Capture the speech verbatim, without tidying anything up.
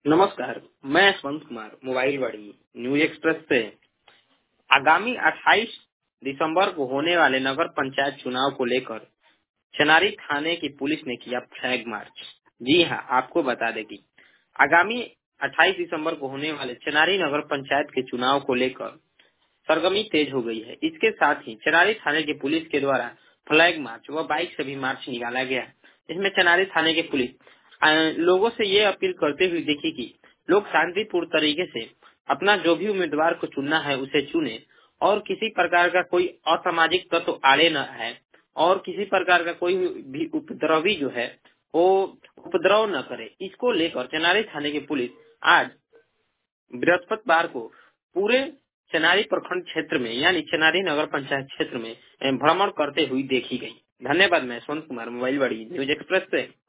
नमस्कार, मैं यशवंत कुमार मोबाइल वाड़ी न्यूज एक्सप्रेस से। आगामी अट्ठाईस दिसंबर को होने वाले नगर पंचायत चुनाव को लेकर चनारी थाने की पुलिस ने किया फ्लैग मार्च। जी हां, आपको बता दें कि आगामी अट्ठाईस दिसंबर को होने वाले चनारी नगर पंचायत के चुनाव को लेकर सरगर्मी तेज हो गई है। इसके साथ ही चनारी थाने की पुलिस के द्वारा फ्लैग मार्च व बाइक से भी मार्च निकाला गया। इसमें चनारी थाने की पुलिस अ, लोगों से ये अपील करते हुए देखी कि लोग शांतिपूर्ण तरीके से अपना जो भी उम्मीदवार को चुनना है उसे चुने और किसी प्रकार का कोई असामाजिक तत्व तो आड़े न है और किसी प्रकार का कोई भी उपद्रवी जो है वो उपद्रव न करे। इसको लेकर चनारी थाने की पुलिस आज बृहस्पतिवार को पूरे चनारी प्रखंड क्षेत्र में यानी चनारी नगर पंचायत क्षेत्र में भ्रमण करते हुए देखी गई। धन्यवाद। मैं यशवंत कुमार मोबाइल वाड़ी न्यूज एक्सप्रेस से।